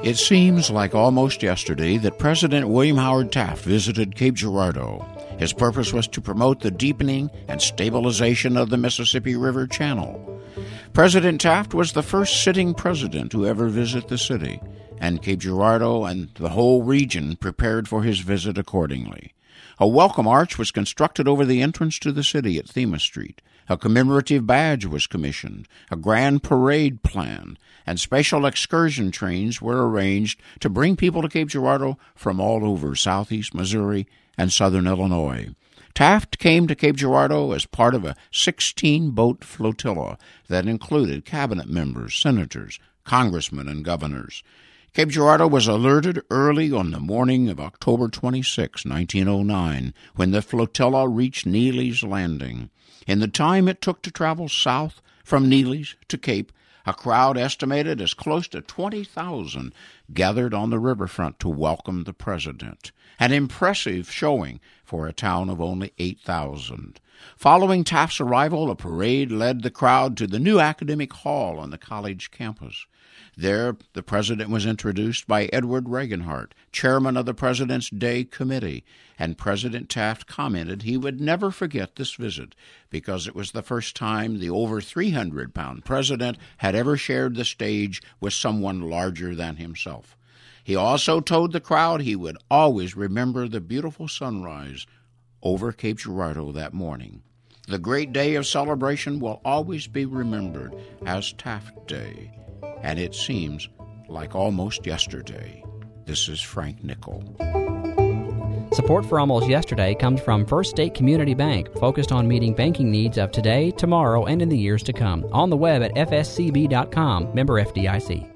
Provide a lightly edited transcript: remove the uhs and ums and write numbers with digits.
It seems like almost yesterday that President William Howard Taft visited Cape Girardeau. His purpose was to promote the deepening and stabilization of the Mississippi River Channel. President Taft was the first sitting president to ever visit the city, and Cape Girardeau and the whole region prepared for his visit accordingly. A welcome arch was constructed over the entrance to the city at Thema Street. A commemorative badge was commissioned, a grand parade planned, and special excursion trains were arranged to bring people to Cape Girardeau from all over southeast Missouri and southern Illinois. Taft came to Cape Girardeau as part of a 16-boat flotilla that included cabinet members, senators, congressmen, and governors. Cape Girardeau was alerted early on the morning of October 26, 1909, when the flotilla reached Neely's Landing. In the time it took to travel south from Neely's to Cape, a crowd estimated as close to 20,000 gathered on the riverfront to welcome the president, an impressive showing for a town of only 8,000. Following Taft's arrival, a parade led the crowd to the new academic hall on the college campus. There, the president was introduced by Edward Regenhart, chairman of the President's Day Committee, and President Taft commented he would never forget this visit because it was the first time the over 300-pound president had ever shared the stage with someone larger than himself. He also told the crowd he would always remember the beautiful sunrise over Cape Girardeau that morning. The great day of celebration will always be remembered as Taft Day, and it seems like almost yesterday. This is Frank Nickel. Support for Almost Yesterday comes from First State Community Bank, focused on meeting banking needs of today, tomorrow, and in the years to come. On the web at fscb.com, member FDIC.